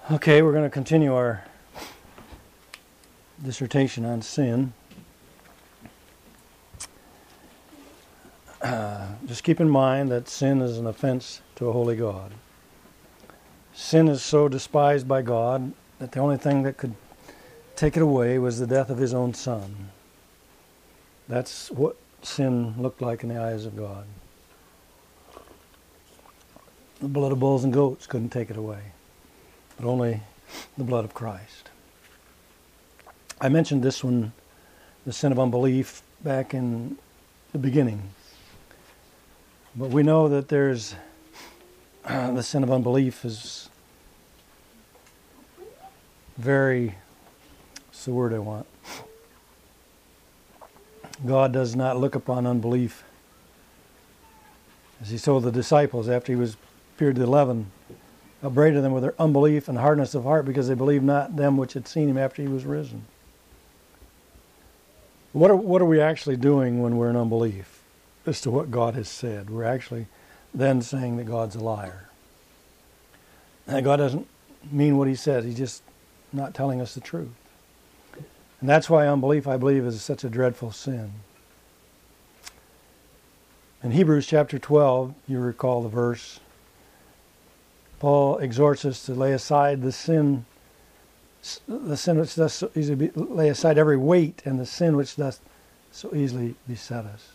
Okay, we're going to continue our dissertation on sin. Just keep in mind that sin is an offense to a holy God. Sin is so despised by God that the only thing that could take it away was the death of His own Son. That's what sin looked like in the eyes of God. The blood of bulls and goats couldn't take it away, but only the blood of Christ. I mentioned this one, the sin of unbelief, back in the beginning. But we know that there's the sin of unbelief is very, what's the word I want? God does not look upon unbelief. As He told the disciples after He was appeared to 11, upbraided them with their unbelief and hardness of heart because they believed not them which had seen Him after He was risen. What are we actually doing when we're in unbelief as to what God has said? We're actually then saying that God's a liar. And God doesn't mean what He says. He's just not telling us the truth. And that's why unbelief, I believe, is such a dreadful sin. In Hebrews chapter 12, you recall the verse, Paul exhorts us to lay aside the sin which does so easily lay aside every weight and the sin which does so easily beset us.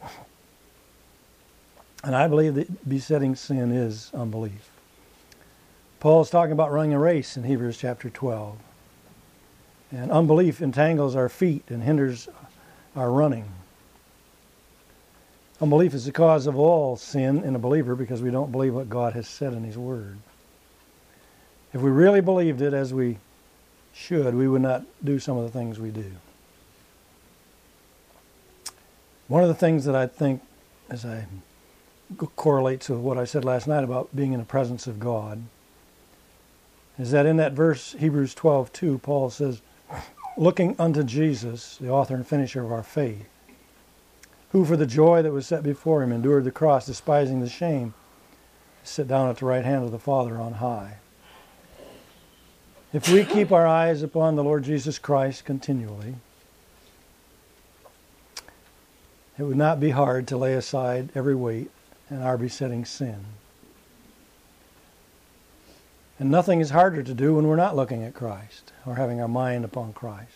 And I believe that besetting sin is unbelief. Paul's talking about running a race in Hebrews chapter 12. And unbelief entangles our feet and hinders our running. Unbelief is the cause of all sin in a believer because we don't believe what God has said in His Word. If we really believed it as we should, we would not do some of the things we do. One of the things that I think, as I correlates with what I said last night about being in the presence of God, is that in that verse, Hebrews 12:2, Paul says, looking unto Jesus, the author and finisher of our faith, who for the joy that was set before Him endured the cross, despising the shame, to sit down at the right hand of the Father on high. If we keep our eyes upon the Lord Jesus Christ continually, it would not be hard to lay aside every weight and our besetting sin. And nothing is harder to do when we're not looking at Christ or having our mind upon Christ.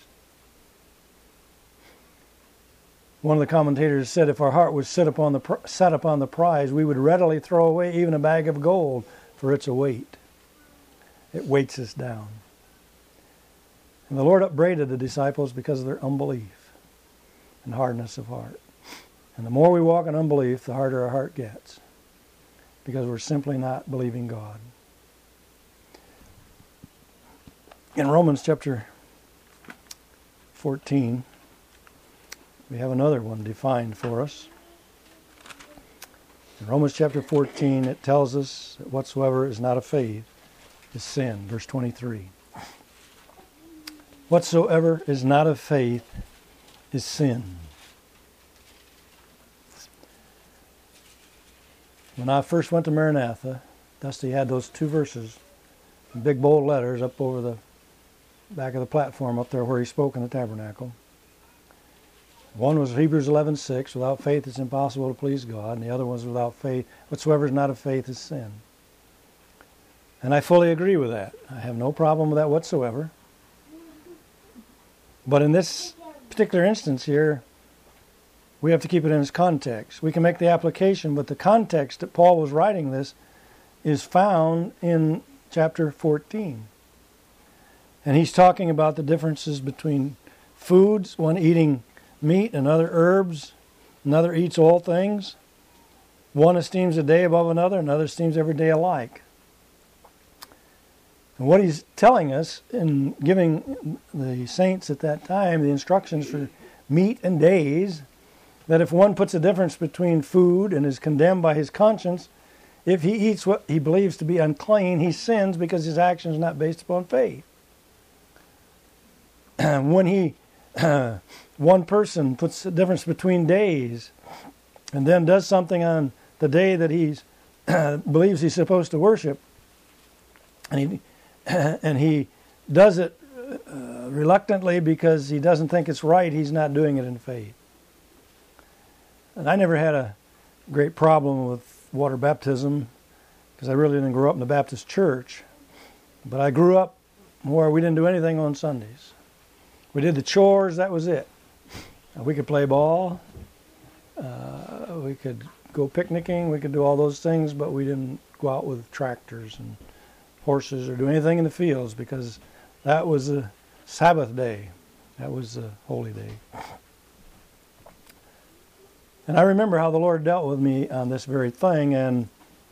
One of the commentators said if our heart was set upon the prize, we would readily throw away even a bag of gold, for it's a weight. It weights us down. And the Lord upbraided the disciples because of their unbelief and hardness of heart. And the more we walk in unbelief, the harder our heart gets, because we're simply not believing God. In Romans chapter 14, we have another one defined for us. In Romans chapter 14, it tells us that whatsoever is not of faith is sin. Verse 23. Whatsoever is not of faith is sin. When I first went to Maranatha, Dusty had those two verses in big bold letters up over the back of the platform up there where he spoke in the tabernacle. One was Hebrews 11:6, without faith it's impossible to please God, and the other was without faith, whatsoever is not of faith is sin. And I fully agree with that. I have no problem with that whatsoever. But in this particular instance here, we have to keep it in its context. We can make the application, but the context that Paul was writing this is found in chapter 14. And he's talking about the differences between foods, one eating meat, another herbs, another eats all things. One esteems a day above another esteems every day alike. And what he's telling us in giving the saints at that time the instructions for meat and days, that if one puts a difference between food and is condemned by his conscience, if he eats what he believes to be unclean, he sins because his action is not based upon faith. When one person puts a difference between days and then does something on the day that he believes he's supposed to worship, and and he does it reluctantly because he doesn't think it's right. He's not doing it in faith. And I never had a great problem with water baptism because I really didn't grow up in the Baptist church. But I grew up where we didn't do anything on Sundays. We did the chores, that was it. We could play ball, we could go picnicking, we could do all those things, but we didn't go out with tractors and horses or do anything in the fields because that was a Sabbath day. That was a holy day. And I remember how the Lord dealt with me on this very thing, and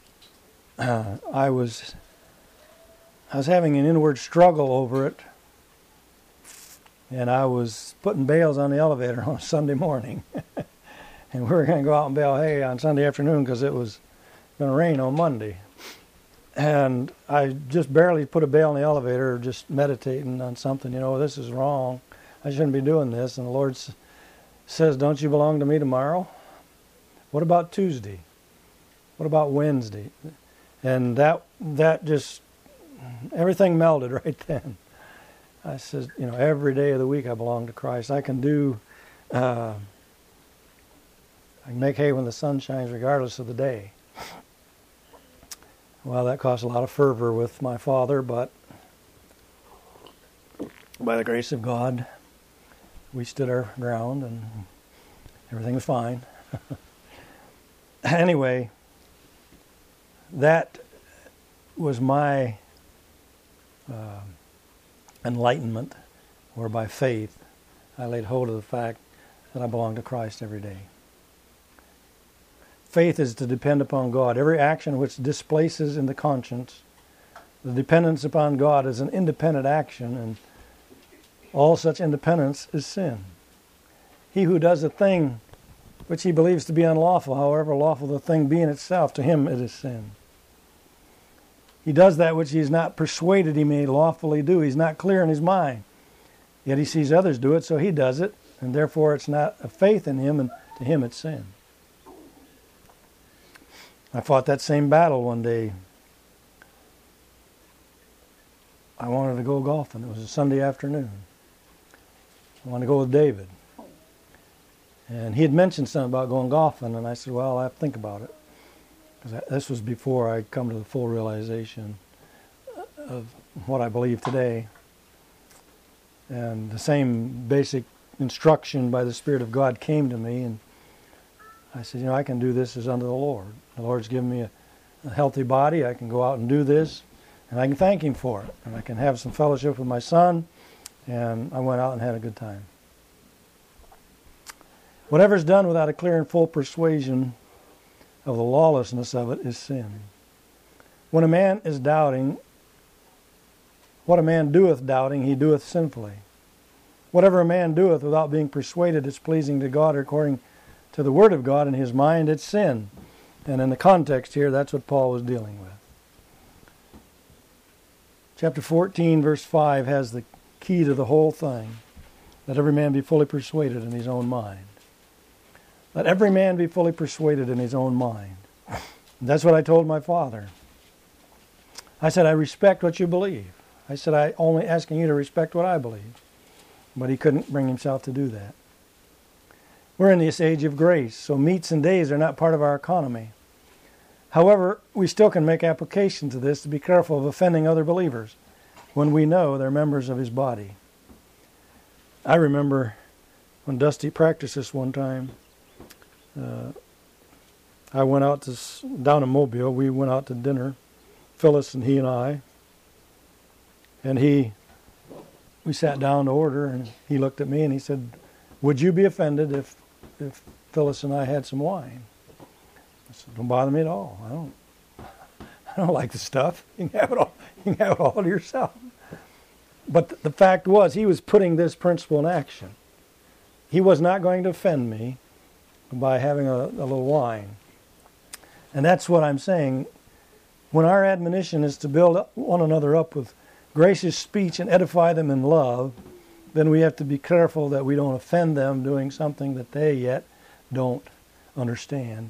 I was having an inward struggle over it, and I was putting bales on the elevator on a Sunday morning. And we were going to go out and bale hay on Sunday afternoon because it was going to rain on Monday. And I just barely put a bale in the elevator, just meditating on something. This is wrong. I shouldn't be doing this. And the Lord says, don't you belong to me tomorrow? What about Tuesday? What about Wednesday? And that just, everything melded right then. I said, every day of the week I belong to Christ. I can do, I can make hay when the sun shines regardless of the day. Well, that caused a lot of fervor with my father, but by the grace of God, we stood our ground and everything was fine. Anyway, that was my enlightenment, where by faith I laid hold of the fact that I belong to Christ every day. Faith is to depend upon God. Every action which displaces in the conscience the dependence upon God is an independent action, and all such independence is sin. He who does a thing which he believes to be unlawful, however lawful the thing be in itself, to him it is sin. He does that which he is not persuaded he may lawfully do. He's not clear in his mind. Yet he sees others do it, so he does it, and therefore it's not a faith in him, and to him it's sin. I fought that same battle one day. I wanted to go golfing. It was a Sunday afternoon. I wanted to go with David. And he had mentioned something about going golfing, and I said, well, I have to think about it. Because this was before I come to the full realization of what I believe today. And the same basic instruction by the Spirit of God came to me, and I said, I can do this as unto the Lord. The Lord's given me a healthy body. I can go out and do this, and I can thank Him for it. And I can have some fellowship with my son, and I went out and had a good time. Whatever is done without a clear and full persuasion of the lawlessness of it is sin. When a man is doubting, what a man doeth doubting, he doeth sinfully. Whatever a man doeth without being persuaded is pleasing to God according to the Word of God in his mind, it's sin. And in the context here, that's what Paul was dealing with. Chapter 14, verse 5 has the key to the whole thing. Let every man be fully persuaded in his own mind. Let every man be fully persuaded in his own mind. And that's what I told my father. I said, I respect what you believe. I said, I'm only asking you to respect what I believe. But he couldn't bring himself to do that. We're in this age of grace, so meats and days are not part of our economy. However, we still can make application to this to be careful of offending other believers when we know they're members of his body. I remember when Dusty practiced this one time. I went out down in Mobile. We went out to dinner, Phyllis and he and I. And we sat down to order, and he looked at me and he said, would you be offended if Phyllis and I had some wine? I said, don't bother me at all. I don't like the stuff. You can have it all. You can have it all to yourself. But the fact was, he was putting this principle in action. He was not going to offend me by having a little wine. And that's what I'm saying. When our admonition is to build one another up with gracious speech and edify them in love, then we have to be careful that we don't offend them doing something that they yet don't understand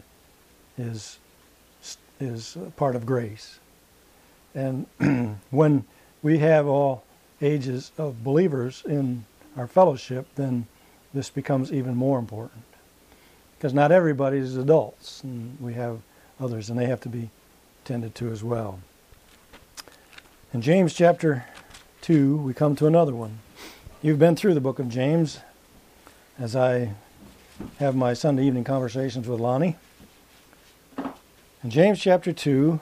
is part of grace. And when we have all ages of believers in our fellowship, then this becomes even more important. Because not everybody is adults, and we have others, and they have to be tended to as well. In James chapter 2, we come to another one. You've been through the book of James, as I have my Sunday evening conversations with Lonnie. In James chapter 2,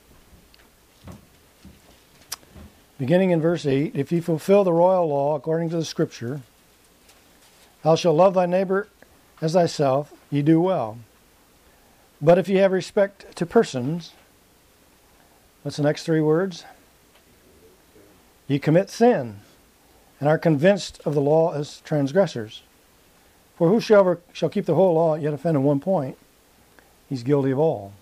beginning in verse 8, if ye fulfill the royal law according to the Scripture, thou shalt love thy neighbor as thyself, ye do well. But if ye have respect to persons, what's the next three words? Ye commit sin, and are convinced of the law as transgressors. For whosoever shall keep the whole law, yet offend in one point, he's guilty of all.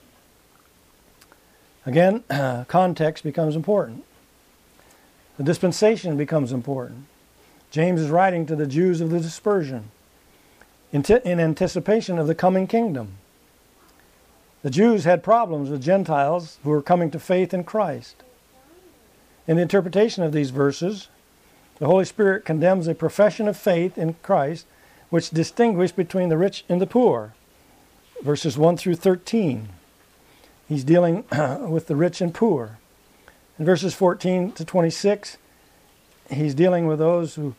Again, context becomes important. The dispensation becomes important. James is writing to the Jews of the dispersion in anticipation of the coming kingdom. The Jews had problems with Gentiles who were coming to faith in Christ. In the interpretation of these verses, the Holy Spirit condemns a profession of faith in Christ which distinguished between the rich and the poor. Verses 1 through 13. He's dealing with the rich and poor. In verses 14 to 26, he's dealing with those who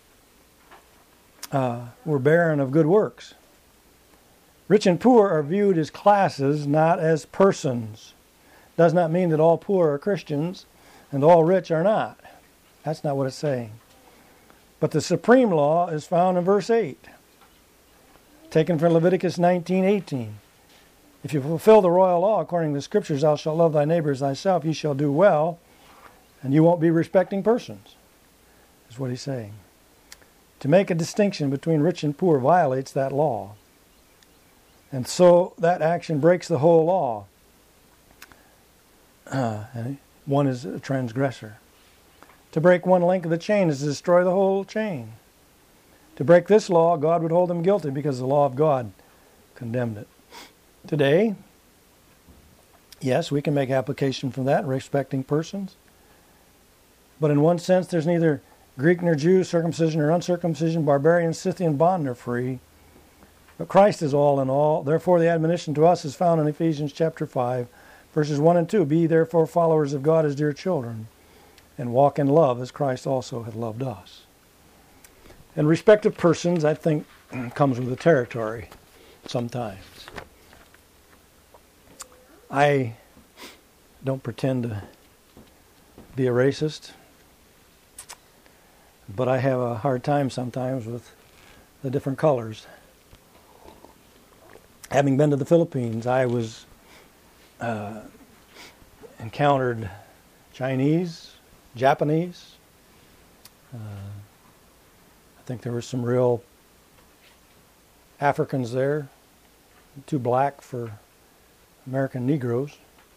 were barren of good works. Rich and poor are viewed as classes, not as persons. Does not mean that all poor are Christians and all rich are not. That's not what it's saying. But the supreme law is found in verse 8, taken from Leviticus 19:18. If you fulfill the royal law according to the Scriptures, thou shalt love thy neighbor as thyself, you shall do well, and you won't be respecting persons, is what he's saying. To make a distinction between rich and poor violates that law. And so that action breaks the whole law. And one is a transgressor. To break one link of the chain is to destroy the whole chain. To break this law, God would hold them guilty because the law of God condemned it. Today, yes, we can make application from that, respecting persons. But in one sense, there's neither Greek nor Jew, circumcision or uncircumcision, barbarian, Scythian, bond nor free. But Christ is all in all. Therefore, the admonition to us is found in Ephesians chapter 5, verses 1 and 2. Be therefore followers of God as dear children, and walk in love as Christ also hath loved us. And respect of persons, I think, comes with the territory sometimes. I don't pretend to be a racist, but I have a hard time sometimes with the different colors. Having been to the Philippines, I was encountered Chinese, Japanese. I think there were some real Africans there, too black for American Negroes.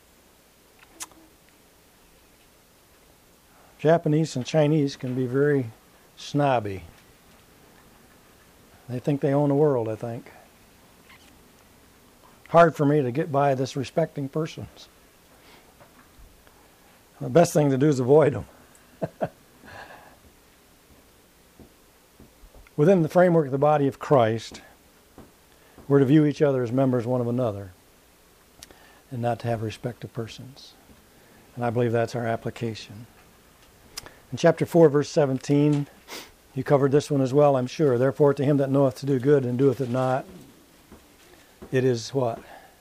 Japanese and Chinese can be very snobby. They think they own the world, I think. Hard for me to get by this respecting persons. The best thing to do is avoid them. Within the framework of the body of Christ, we're to view each other as members one of another and not to have respect of persons. And I believe that's our application. In chapter 4, verse 17, you covered this one as well, I'm sure. Therefore, to him that knoweth to do good and doeth it not, it is what?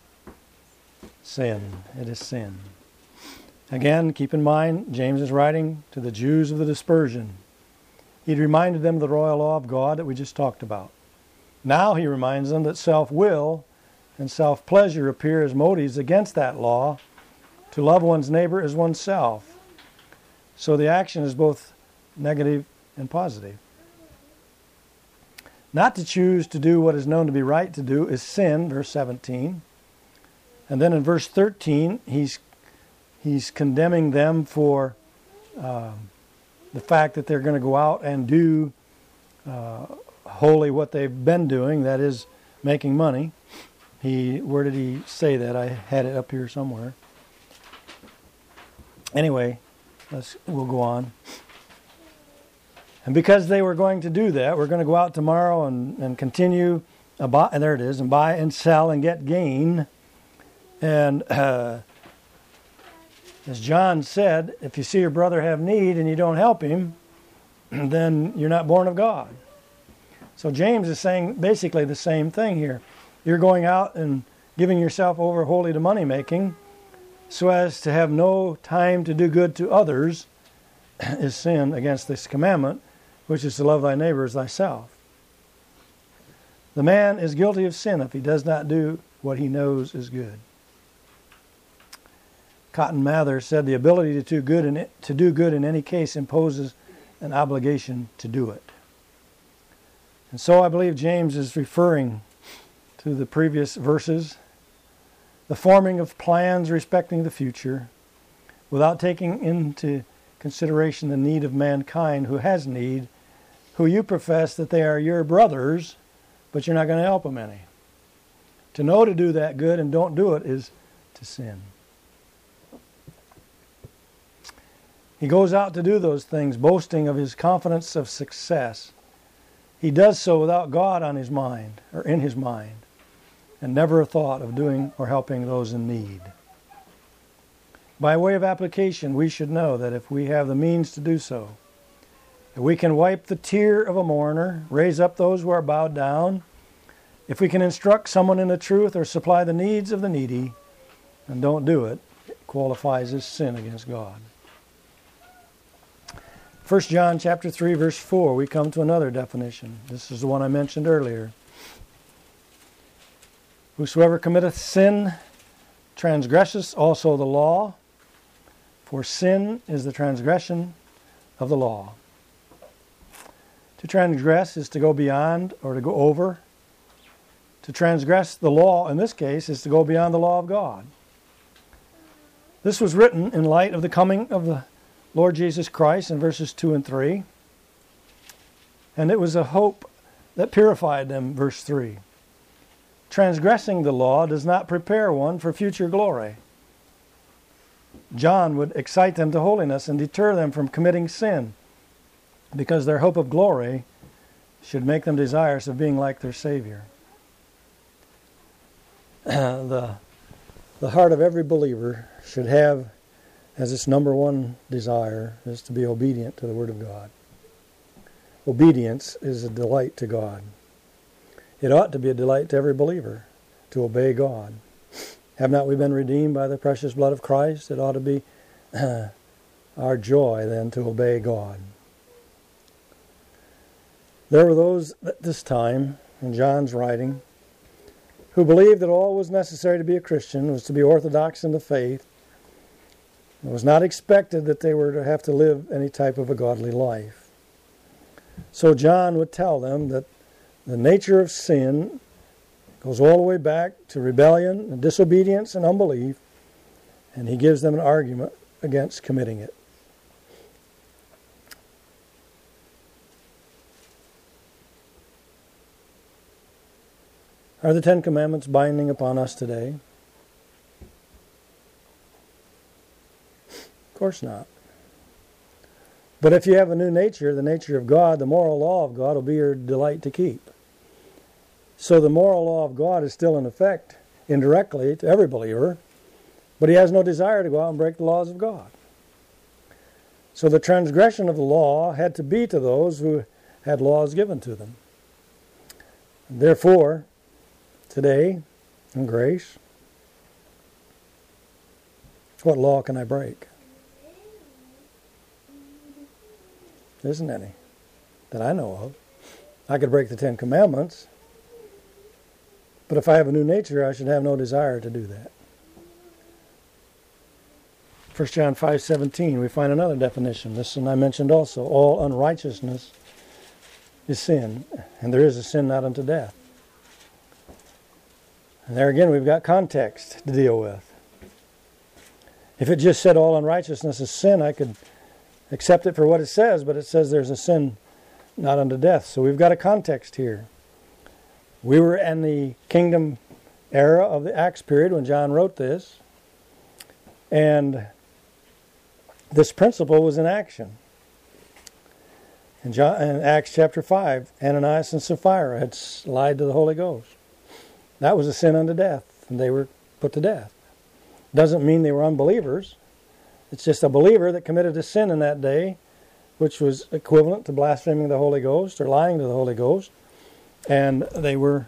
Sin. It is sin. Again, keep in mind, James is writing to the Jews of the dispersion. He'd reminded them of the royal law of God that we just talked about. Now he reminds them that self-will and self-pleasure appear as motives against that law to love one's neighbor as oneself. So the action is both negative and positive. Not to choose to do what is known to be right to do is sin, verse 17. And then in verse 13, he's condemning them for the fact that they're going to go out and do wholly what they've been doing, that is, making money. Where did he say that? I had it up here somewhere. Anyway, We'll go on. And because they were going to do that, we're going to go out tomorrow and continue. And there it is, and buy and sell and get gain. And as John said, if you see your brother have need and you don't help him, then you're not born of God. So James is saying basically the same thing here. You're going out and giving yourself over wholly to money making so as to have no time to do good to others is sin against this commandment, which is to love thy neighbor as thyself. The man is guilty of sin if he does not do what he knows is good. Cotton Mather said the ability to do good in any case imposes an obligation to do it. And so I believe James is referring to the previous verses, the forming of plans respecting the future, without taking into consideration the need of mankind who has need, who you profess that they are your brothers, but you're not going to help them any. To know to do that good and don't do it is to sin. He goes out to do those things, boasting of his confidence of success. He does so without God on his mind, or in his mind, and never a thought of doing or helping those in need. By way of application, we should know that if we have the means to do so, if we can wipe the tear of a mourner, raise up those who are bowed down, if we can instruct someone in the truth or supply the needs of the needy, and don't do it, it qualifies as sin against God. 1 John chapter 3, verse 4, we come to another definition. This is the one I mentioned earlier. Whosoever committeth sin transgresseth also the law, for sin is the transgression of the law. To transgress is to go beyond or to go over. To transgress the law, in this case, is to go beyond the law of God. This was written in light of the coming of the Lord Jesus Christ in verses 2 and 3. And it was a hope that purified them, verse 3. Transgressing the law does not prepare one for future glory. John would excite them to holiness and deter them from committing sin, because their hope of glory should make them desirous of being like their Savior. The heart of every believer should have as its number one desire is to be obedient to the Word of God. Obedience is a delight to God. It ought to be a delight to every believer to obey God. Have not we been redeemed by the precious blood of Christ? It ought to be our joy then to obey God. There were those at this time, in John's writing, who believed that all was necessary to be a Christian was to be orthodox in the faith. It was not expected that they were to have to live any type of a godly life. So John would tell them that the nature of sin goes all the way back to rebellion and disobedience and unbelief, and he gives them an argument against committing it. Are the Ten Commandments binding upon us today? Of course not. But if you have a new nature, the nature of God, the moral law of God will be your delight to keep. So the moral law of God is still in effect, indirectly, to every believer, but he has no desire to go out and break the laws of God. So the transgression of the law had to be to those who had laws given to them. And therefore, today, in grace, what law can I break? There isn't any that I know of. I could break the Ten Commandments, but if I have a new nature, I should have no desire to do that. 1 John 5:17, we find another definition. This one I mentioned also. All unrighteousness is sin, and there is a sin not unto death. And there again, we've got context to deal with. If it just said all unrighteousness is sin, I could accept it for what it says, but it says there's a sin not unto death. So we've got a context here. We were in the kingdom era of the Acts period when John wrote this, and this principle was in action. In Acts chapter 5, Ananias and Sapphira had lied to the Holy Ghost. That was a sin unto death, and they were put to death. Doesn't mean they were unbelievers. It's just a believer that committed a sin in that day, which was equivalent to blaspheming the Holy Ghost or lying to the Holy Ghost, and they were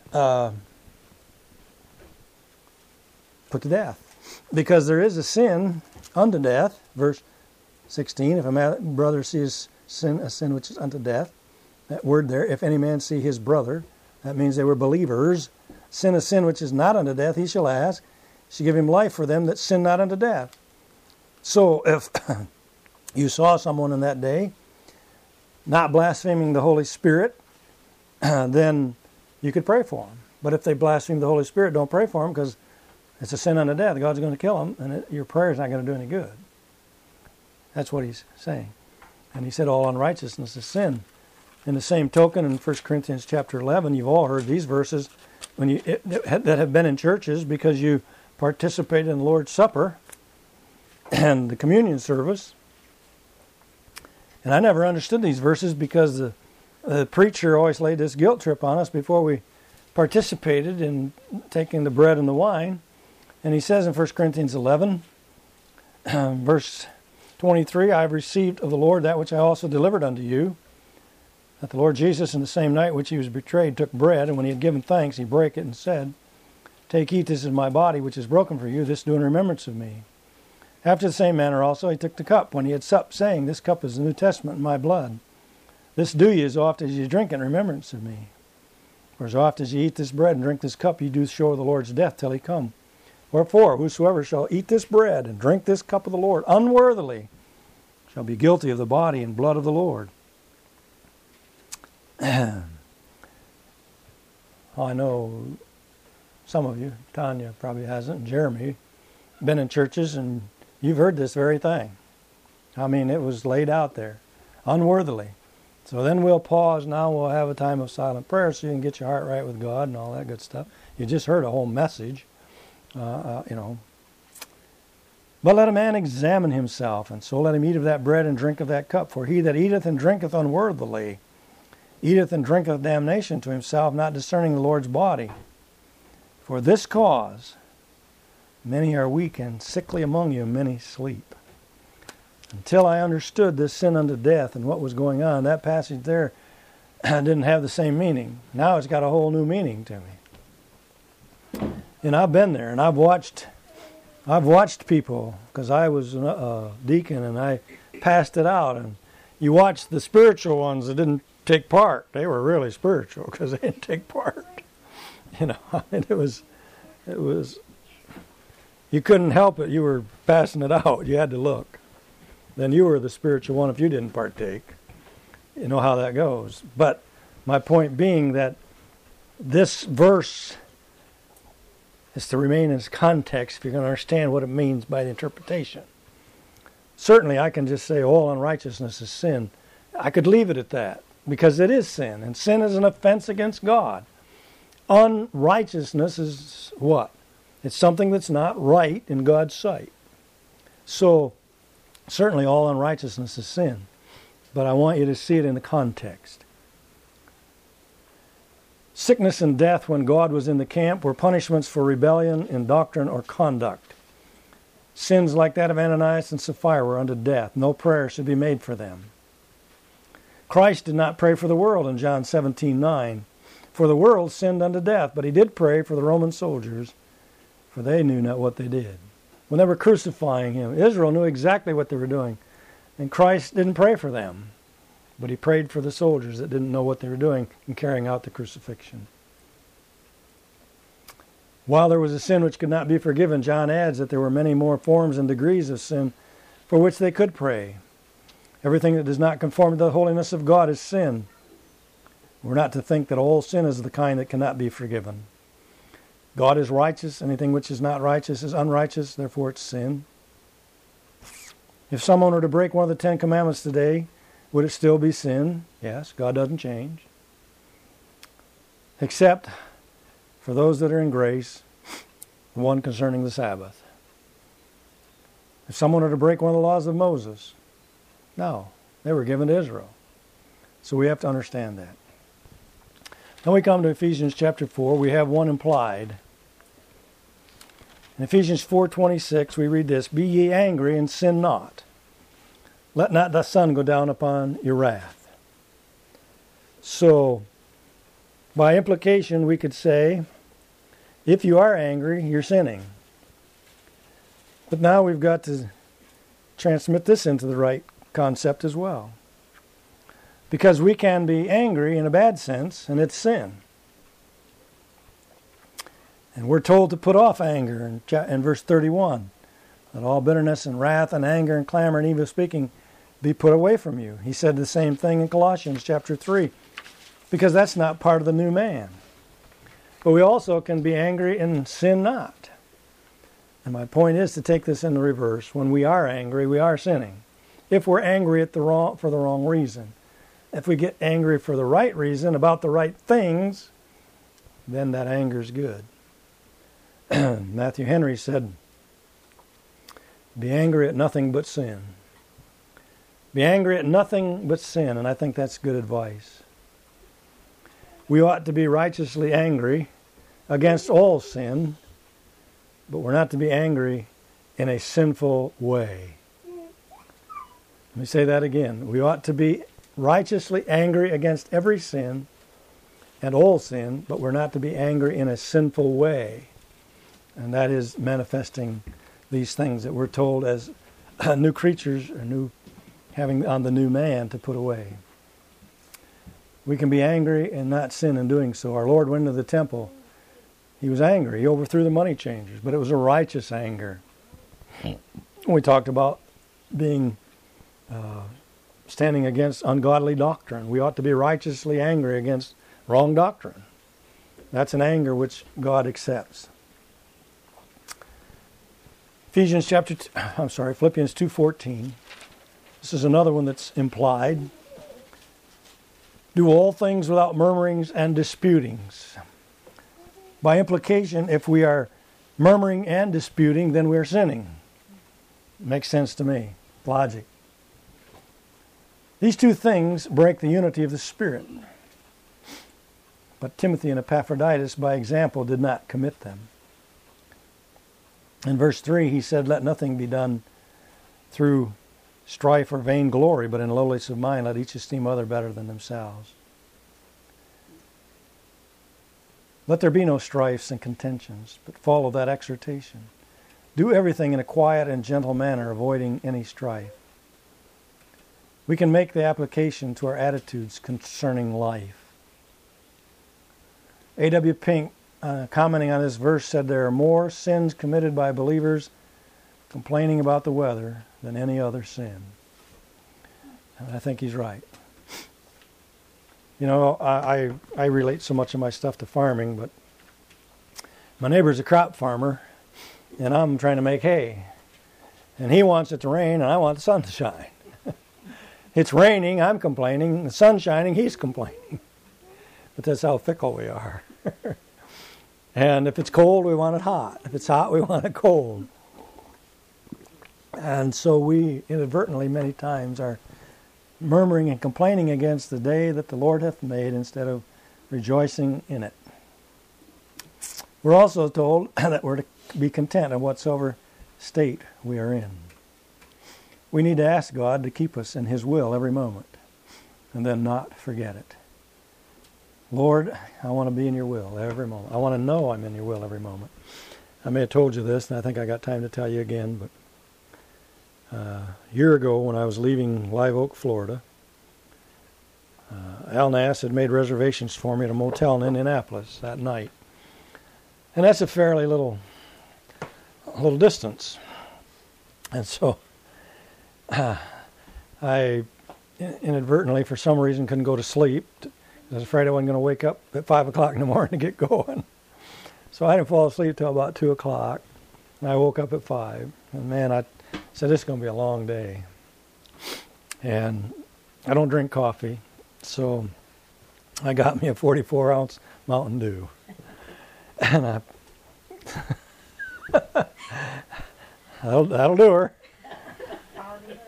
put to death. Because there is a sin unto death, verse 16, if a brother sees a sin which is unto death, that word there, if any man see his brother, that means they were believers. Sin a sin which is not unto death, he shall ask, she give him life for them that sin not unto death. So if you saw someone in that day not blaspheming the Holy Spirit, then you could pray for them. But if they blaspheme the Holy Spirit, don't pray for them, because it's a sin unto death. God's going to kill them, and your prayer is not going to do any good. That's what he's saying. And he said all unrighteousness is sin. In the same token, in 1 Corinthians chapter 11, you've all heard these verses that have been in churches because you participated in the Lord's Supper and the communion service. And I never understood these verses because the preacher always laid this guilt trip on us before we participated in taking the bread and the wine. And he says in 1 Corinthians 11, verse 23, I have received of the Lord that which I also delivered unto you, that the Lord Jesus in the same night which he was betrayed took bread, and when he had given thanks, he brake it and said, Take, eat, this is my body which is broken for you, this do in remembrance of me. After the same manner also he took the cup when he had supped, saying, This cup is the New Testament in my blood. This do ye as oft as ye drink in remembrance of me. For as oft as ye eat this bread and drink this cup, ye do show the Lord's death till he come. Wherefore, whosoever shall eat this bread and drink this cup of the Lord unworthily shall be guilty of the body and blood of the Lord. I know some of you, Tanya probably hasn't, and Jeremy, been in churches and you've heard this very thing. I mean, it was laid out there, unworthily. So then we'll pause now, we'll have a time of silent prayer so you can get your heart right with God and all that good stuff. You just heard a whole message, But let a man examine himself, and so let him eat of that bread and drink of that cup. For he that eateth and drinketh unworthily eateth and drinketh damnation to himself, not discerning the Lord's body. For this cause many are weak and sickly among you, and many sleep. Until I understood this sin unto death and what was going on, that passage there didn't have the same meaning. Now it's got a whole new meaning to me. And I've been there, and I've watched people, because I was a deacon and I passed it out, and you watched the spiritual ones that didn't take part. They were really spiritual because they didn't take part. It was, you couldn't help it. You were passing it out. You had to look. Then you were the spiritual one if you didn't partake. You know how that goes. But my point being that this verse is to remain in its context if you're going to understand what it means by the interpretation. Certainly I can just say all unrighteousness is sin. I could leave it at that because it is sin, and sin is an offense against God. Unrighteousness is what? It's something that's not right in God's sight. So certainly all unrighteousness is sin, but I want you to see it in the context. Sickness and death when God was in the camp were punishments for rebellion in doctrine or conduct. Sins like that of Ananias and Sapphira were unto death. No prayer should be made for them. Christ did not pray for the world in John 17:9. For the world sinned unto death, but he did pray for the Roman soldiers, for they knew not what they did. When they were crucifying him, Israel knew exactly what they were doing, and Christ didn't pray for them. But he prayed for the soldiers that didn't know what they were doing in carrying out the crucifixion. While there was a sin which could not be forgiven, John adds that there were many more forms and degrees of sin for which they could pray. Everything that does not conform to the holiness of God is sin. We're not to think that all sin is the kind that cannot be forgiven. God is righteous. Anything which is not righteous is unrighteous, therefore it's sin. If someone were to break one of the 10 Commandments today, would it still be sin? Yes, God doesn't change. Except for those that are in grace, the one concerning the Sabbath. If someone were to break one of the laws of Moses, no, they were given to Israel. So we have to understand that. Then we come to Ephesians chapter 4. We have one implied. In Ephesians 4:26, we read this, "Be ye angry and sin not. Let not the sun go down upon your wrath." So, by implication, we could say, if you are angry, you're sinning. But now we've got to transmit this into the right concept as well. Because we can be angry in a bad sense, and it's sin. And we're told to put off anger in verse 31. Let all bitterness and wrath and anger and clamor and evil speaking be put away from you. He said the same thing in Colossians chapter 3. Because that's not part of the new man. But we also can be angry and sin not. And my point is to take this in the reverse. When we are angry, we are sinning. If we're angry for the wrong reason. If we get angry for the right reason, about the right things, then that anger is good. Matthew Henry said, "Be angry at nothing but sin." Be angry at nothing but sin, and I think that's good advice. We ought to be righteously angry against all sin, but we're not to be angry in a sinful way. Let me say that again. We ought to be righteously angry against every sin and all sin, but we're not to be angry in a sinful way. And that is manifesting these things that we're told as new creatures, or having on the new man to put away. We can be angry and not sin in doing so. Our Lord went into the temple. He was angry. He overthrew the money changers, but it was a righteous anger. We talked about being standing against ungodly doctrine. We ought to be righteously angry against wrong doctrine. That's an anger which God accepts. Philippians 2:14. This is another one that's implied. Do all things without murmurings and disputings. By implication, if we are murmuring and disputing, then we're sinning. Makes sense to me. Logic. These two things break the unity of the Spirit. But Timothy and Epaphroditus, by example, did not commit them. In verse 3, he said, "Let nothing be done through strife or vainglory, but in lowliness of mind let each esteem other better than themselves." Let there be no strifes and contentions, but follow that exhortation. Do everything in a quiet and gentle manner, avoiding any strife. We can make the application to our attitudes concerning life. A.W. Pink, commenting on this verse, said there are more sins committed by believers complaining about the weather than any other sin. And I think he's right. You know, I relate so much of my stuff to farming, but my neighbor's a crop farmer, and I'm trying to make hay. And he wants it to rain, and I want the sun to shine. It's raining, I'm complaining. The sun's shining, he's complaining. But that's how fickle we are. And if it's cold, we want it hot. If it's hot, we want it cold. And so we inadvertently many times are murmuring and complaining against the day that the Lord hath made instead of rejoicing in it. We're also told that we're to be content in whatsoever state we are in. We need to ask God to keep us in His will every moment and then not forget it. Lord, I want to be in your will every moment. I want to know I'm in your will every moment. I may have told you this, and I think I got time to tell you again, but a year ago when I was leaving Live Oak, Florida, Al Nass had made reservations for me at a motel in Indianapolis that night. And that's a fairly little distance. And so I inadvertently, for some reason, couldn't go to sleep. I was afraid I wasn't going to wake up at 5 o'clock in the morning to get going. So I didn't fall asleep till about 2 o'clock. And I woke up at 5. And man, I said, this is going to be a long day. And I don't drink coffee. So I got me a 44-ounce Mountain Dew. And that'll do her.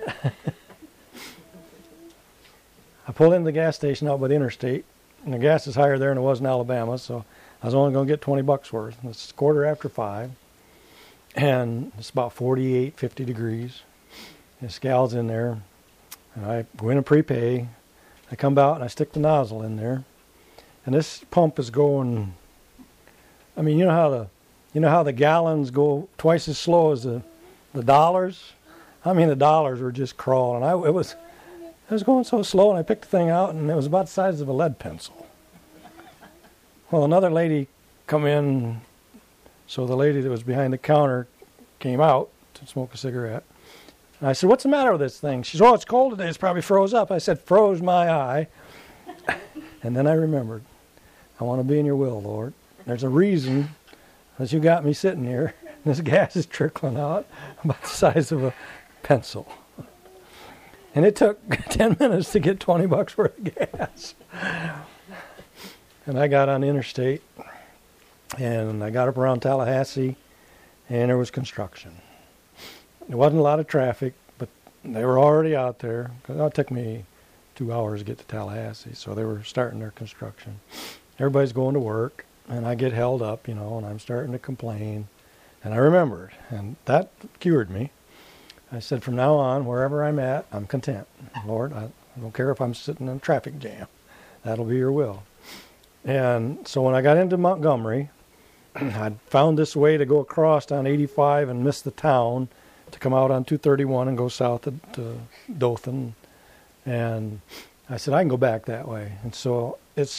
I pulled into the gas station out by the interstate, and the gas is higher there than it was in Alabama, so I was only going to get 20 bucks worth. It's 5:15, and it's about 48, 50 degrees. This gal's in there, and I go in and prepay. I come out and I stick the nozzle in there, and this pump is going. I mean, you know how the gallons go twice as slow as the dollars. I mean, the dollars were just crawling. It was going so slow, and I picked the thing out, and it was about the size of a lead pencil. Well, another lady come in, so the lady that was behind the counter came out to smoke a cigarette. And I said, "What's the matter with this thing?" She said, "Oh, it's cold today. It's probably froze up." I said, "Froze my eye." And then I remembered, I want to be in your will, Lord. There's a reason that you got me sitting here. This gas is trickling out about the size of a pencil. And it took 10 minutes to get 20 bucks worth of gas. And I got on the interstate, and I got up around Tallahassee, and there was construction. There wasn't a lot of traffic, but they were already out there. It took me 2 hours to get to Tallahassee, so they were starting their construction. Everybody's going to work, and I get held up, and I'm starting to complain. And I remembered, and that cured me. I said, from now on, wherever I'm at, I'm content. Lord, I don't care if I'm sitting in a traffic jam. That'll be your will. And so when I got into Montgomery, I found this way to go across on 85 and miss the town to come out on 231 and go south to Dothan. And I said, I can go back that way. And so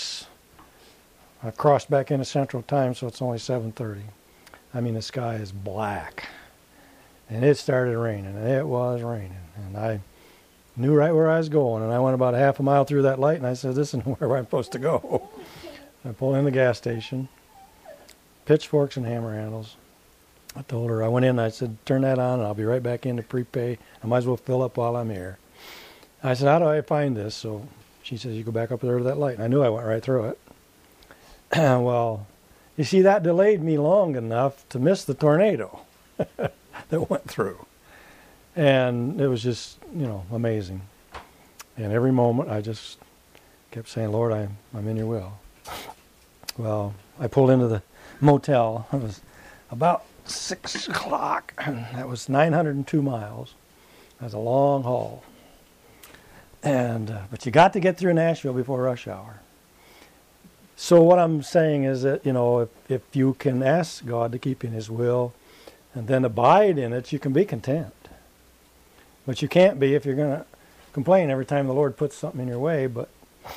I crossed back into Central Time, so it's only 7:30. I mean, the sky is black. And it started raining, and it was raining. And I knew right where I was going, and I went about a half a mile through that light, and I said, this isn't where I'm supposed to go. I pulled in the gas station, pitchforks and hammer handles. I told her, I went in and I said, turn that on, and I'll be right back in to prepay. I might as well fill up while I'm here. I said, how do I find this? So she says, you go back up there to that light. And I knew I went right through it. Well, you see, that delayed me long enough to miss the tornado that went through. And it was just, amazing. And every moment I just kept saying, Lord, I'm in your will. Well, I pulled into the motel. It was about 6 o'clock. That was 902 miles. That was a long haul. But you got to get through Nashville before rush hour. So what I'm saying is that, if you can ask God to keep you in his will and then abide in it, you can be content. But you can't be if you're going to complain every time the Lord puts something in your way. But,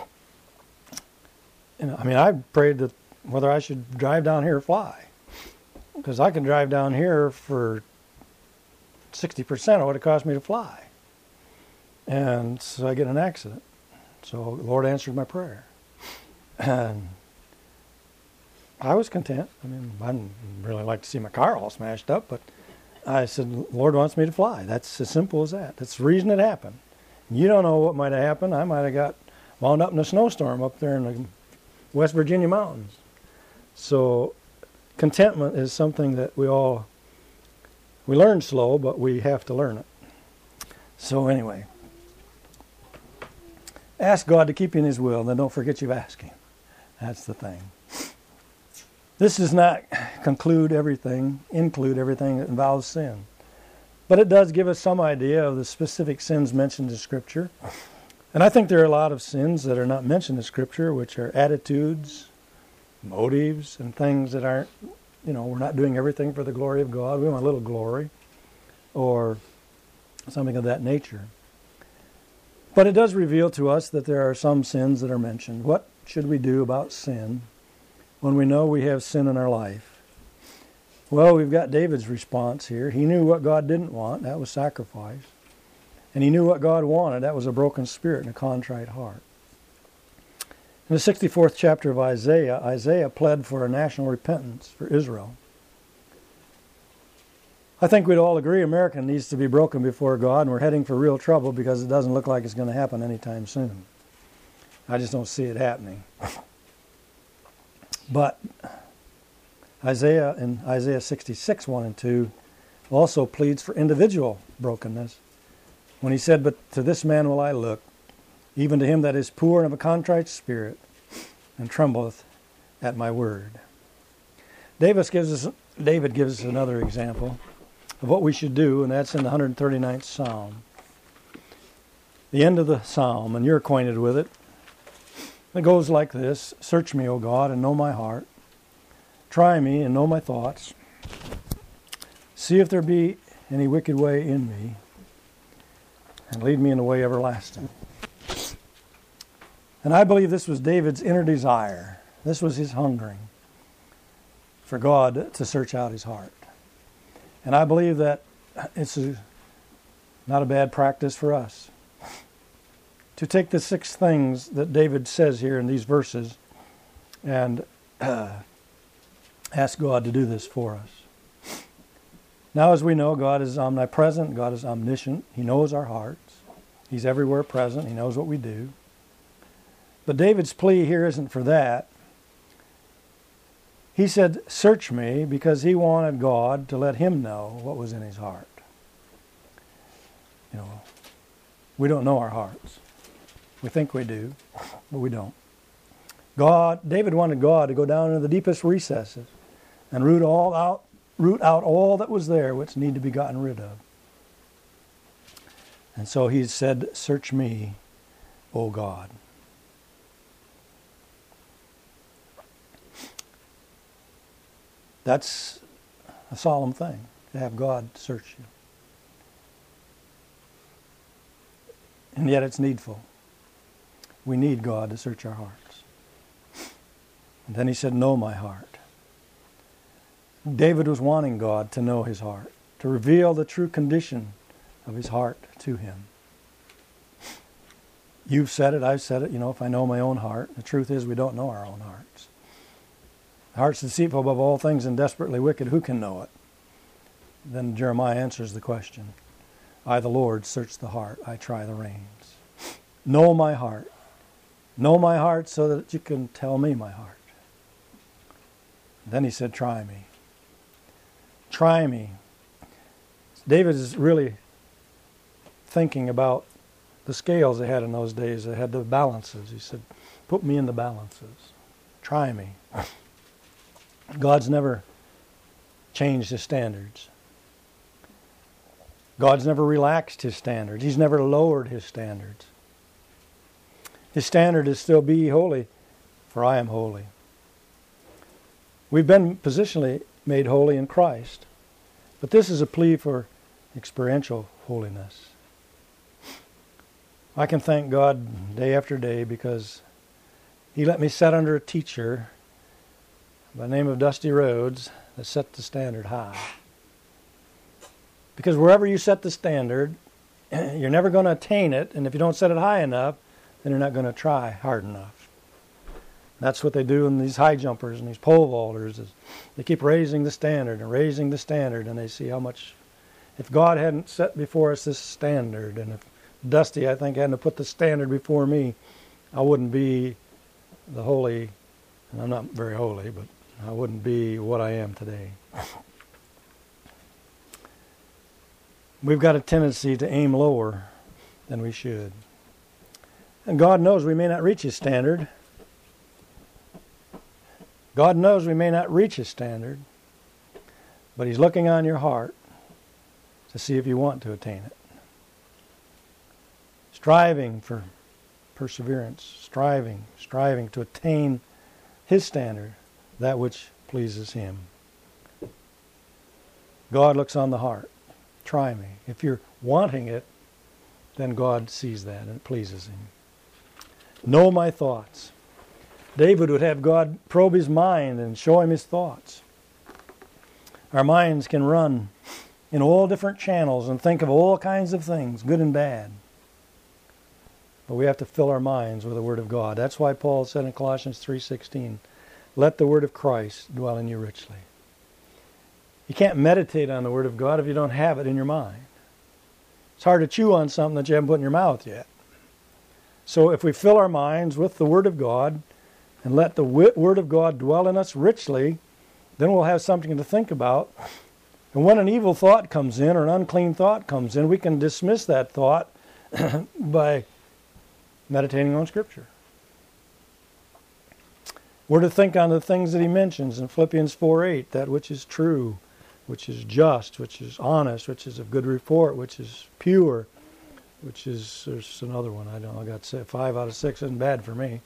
I prayed that whether I should drive down here or fly. Because I can drive down here for 60% of what it cost me to fly. And so I get in an accident. So the Lord answered my prayer. And I was content. I didn't really like to see my car all smashed up, but I said, the Lord wants me to fly. That's as simple as that. That's the reason it happened. You don't know what might have happened. I might have got wound up in a snowstorm up there in the West Virginia mountains. So contentment is something that we learn slow, but we have to learn it. So anyway, ask God to keep you in his will, and then don't forget you've asked him. That's the thing. This does not include everything that involves sin. But it does give us some idea of the specific sins mentioned in Scripture. And I think there are a lot of sins that are not mentioned in Scripture, which are attitudes, motives, and things that aren't, we're not doing everything for the glory of God. We want a little glory or something of that nature. But it does reveal to us that there are some sins that are mentioned. What should we do about sin when we know we have sin in our life? Well, we've got David's response here. He knew what God didn't want. That was sacrifice. And he knew what God wanted. That was a broken spirit and a contrite heart. In the 64th chapter of Isaiah, Isaiah pled for a national repentance for Israel. I think we'd all agree America needs to be broken before God, and we're heading for real trouble because it doesn't look like it's going to happen anytime soon. I just don't see it happening. But Isaiah in Isaiah 66, 1 and 2 also pleads for individual brokenness when he said, "But to this man will I look, even to him that is poor and of a contrite spirit, and trembleth at my word." David gives us another example of what we should do, and that's in the 139th Psalm. The end of the Psalm, and you're acquainted with it. It goes like this: "Search me, O God, and know my heart. Try me and know my thoughts. See if there be any wicked way in me, and lead me in the way everlasting." And I believe this was David's inner desire. This was his hungering for God to search out his heart. And I believe that it's not a bad practice for us to take the 6 things that David says here in these verses and ask God to do this for us. Now, as we know, God is omnipresent. God is omniscient. He knows our hearts. He's everywhere present. He knows what we do. But David's plea here isn't for that. He said, "Search me," because he wanted God to let him know what was in his heart. You know, we don't know our hearts. We think we do, but we don't. David wanted God to go down into the deepest recesses and root out all that was there which need to be gotten rid of. And so he said, "Search me, O God." That's a solemn thing, to have God search you. And yet it's needful. We need God to search our hearts. And then he said, "Know my heart." David was wanting God to know his heart, to reveal the true condition of his heart to him. You've said it, I've said it, if I know my own heart. The truth is we don't know our own hearts. The heart's deceitful above all things and desperately wicked. Who can know it? Then Jeremiah answers the question. "I, the Lord, search the heart. I try the reins." Know my heart. Know my heart so that you can tell me my heart. Then he said, "Try me." Try me. David is really thinking about the scales they had in those days. They had the balances. He said, "Put me in the balances. Try me." God's never changed his standards. God's never relaxed his standards. He's never lowered his standards. His standard is still, "Be ye holy, for I am holy." We've been positionally made holy in Christ, but this is a plea for experiential holiness. I can thank God day after day because he let me sit under a teacher by the name of Dusty Rhodes that set the standard high. Because wherever you set the standard, you're never going to attain it, and if you don't set it high enough, then you're not going to try hard enough. That's what they do in these high jumpers and these pole vaulters. Is they keep raising the standard and raising the standard, and they see how much. If God hadn't set before us this standard, and if Dusty, I think, hadn't put the standard before me, I wouldn't be the holy, and I'm not very holy, but I wouldn't be what I am today. We've got a tendency to aim lower than we should. And God knows we may not reach his standard. God knows we may not reach his standard, but he's looking on your heart to see if you want to attain it. Striving for perseverance, striving to attain his standard, that which pleases him. God looks on the heart. Try me. If you're wanting it, then God sees that and it pleases him. Know my thoughts. David would have God probe his mind and show him his thoughts. Our minds can run in all different channels and think of all kinds of things, good and bad. But we have to fill our minds with the Word of God. That's why Paul said in Colossians 3:16, "Let the Word of Christ dwell in you richly." You can't meditate on the Word of God if you don't have it in your mind. It's hard to chew on something that you haven't put in your mouth yet. So if we fill our minds with the Word of God and let the Word of God dwell in us richly, then we'll have something to think about And when an evil thought comes in or an unclean thought comes in, we can dismiss that thought by meditating on Scripture. We're to think on the things that he mentions in Philippians 4:8, that which is true, which is just, which is honest, which is of good report, which is pure, which is, there's another one, I don't know, I got 5 out of 6, isn't bad for me.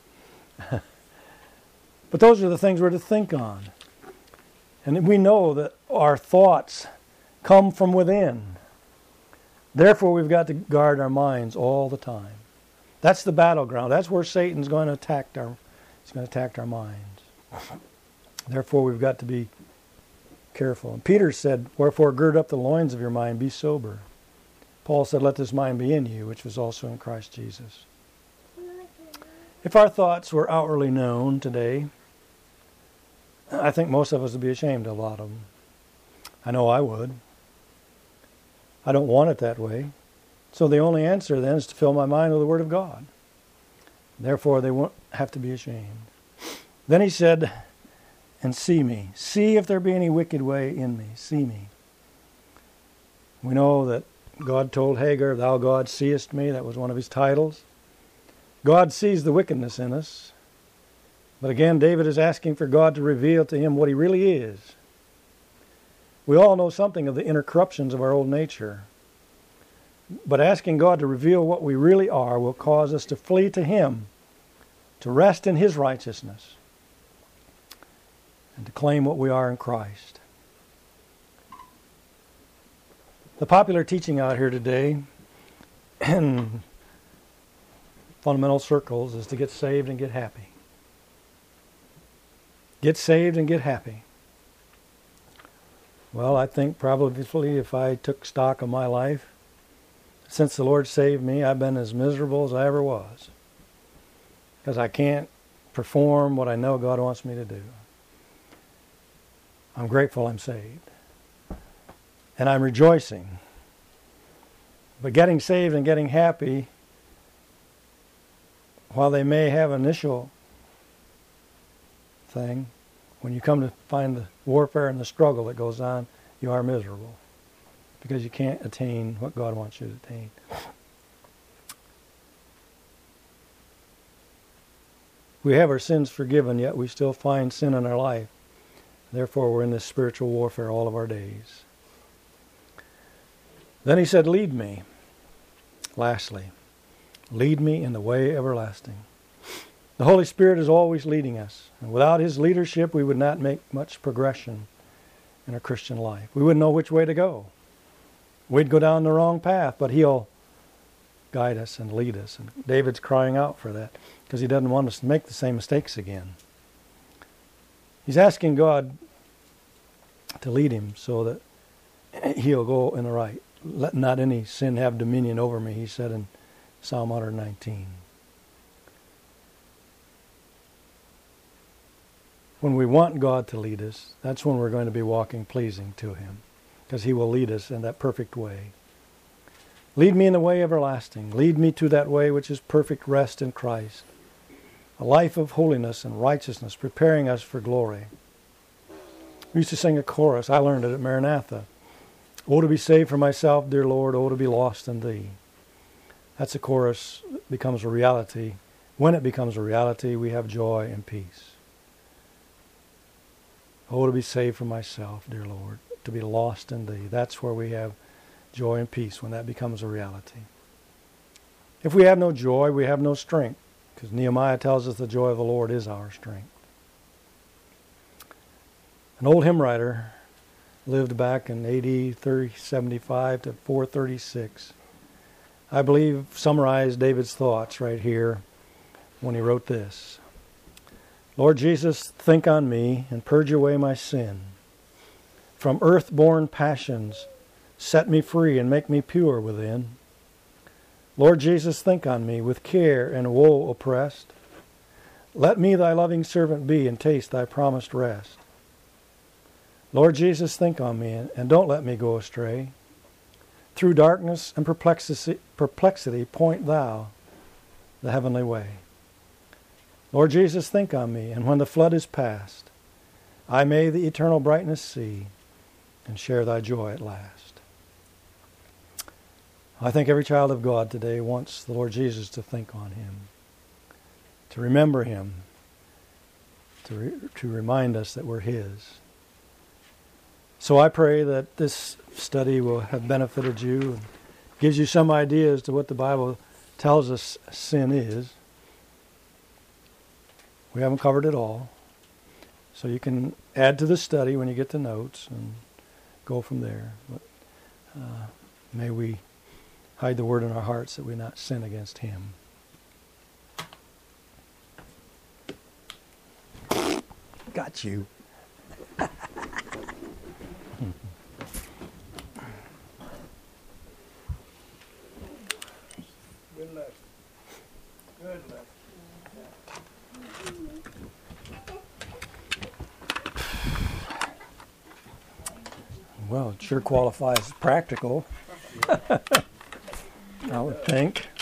But those are the things we're to think on. And we know that our thoughts come from within. Therefore, we've got to guard our minds all the time. That's the battleground. That's where Satan's going to attack our minds. Therefore, we've got to be careful. And Peter said, "Wherefore gird up the loins of your mind, be sober." Paul said, "Let this mind be in you, which was also in Christ Jesus." If our thoughts were outwardly known today, I think most of us would be ashamed of a lot of them. I know I would. I don't want it that way. So the only answer then is to fill my mind with the Word of God. Therefore, they won't have to be ashamed. Then he said, "And see me. See if there be any wicked way in me. See me." We know that God told Hagar, "Thou God seest me." That was one of his titles. God sees the wickedness in us. But again, David is asking for God to reveal to him what he really is. We all know something of the inner corruptions of our old nature. But asking God to reveal what we really are will cause us to flee to him, to rest in his righteousness, and to claim what we are in Christ. The popular teaching out here today in fundamental circles is to get saved and get happy. Get saved and get happy. Well, I think probably if I took stock of my life, since the Lord saved me, I've been as miserable as I ever was. Because I can't perform what I know God wants me to do. I'm grateful I'm saved. And I'm rejoicing. But getting saved and getting happy, while they may have an initial thing, when you come to find the warfare and the struggle that goes on, you are miserable. Because you can't attain what God wants you to attain. We have our sins forgiven, yet we still find sin in our life. Therefore, we're in this spiritual warfare all of our days. Then he said, "Lead me." Lastly, lead me in the way everlasting. The Holy Spirit is always leading us. And without his leadership, we would not make much progression in our Christian life. We wouldn't know which way to go. We'd go down the wrong path, but he'll guide us and lead us. And David's crying out for that because he doesn't want us to make the same mistakes again. He's asking God to lead him so that he'll go in the right. "Let not any sin have dominion over me," he said in Psalm 119. When we want God to lead us, that's when we're going to be walking pleasing to him, because he will lead us in that perfect way. Lead me in the way everlasting. Lead me to that way which is perfect rest in Christ. A life of holiness and righteousness, preparing us for glory. We used to sing a chorus. I learned it at Maranatha. "Oh, to be saved from myself, dear Lord, oh, to be lost in thee." That's a chorus that becomes a reality. When it becomes a reality, we have joy and peace. Oh, to be saved from myself, dear Lord, to be lost in thee. That's where we have joy and peace, when that becomes a reality. If we have no joy, we have no strength, because Nehemiah tells us the joy of the Lord is our strength. An old hymn writer lived back in AD 375 to 436. I believe summarized David's thoughts right here when he wrote this. "Lord Jesus, think on me and purge away my sin. From earth-born passions, set me free and make me pure within. Lord Jesus, think on me, with care and woe oppressed. Let me thy loving servant be and taste thy promised rest. Lord Jesus, think on me and don't let me go astray. Through darkness and perplexity point thou the heavenly way. Lord Jesus, think on me, and when the flood is past, I may the eternal brightness see, and share thy joy at last. I think every child of God today wants the Lord Jesus to think on him, to remember him, to remind us that we're his. So I pray that this study will have benefited you and gives you some idea as to what the Bible tells us sin is. We haven't covered it all. So you can add to the study when you get the notes and go from there. But may we hide the word in our hearts that we not sin against him. Got you. Good lesson. Good lesson. Well, it sure qualifies as practical, I would think.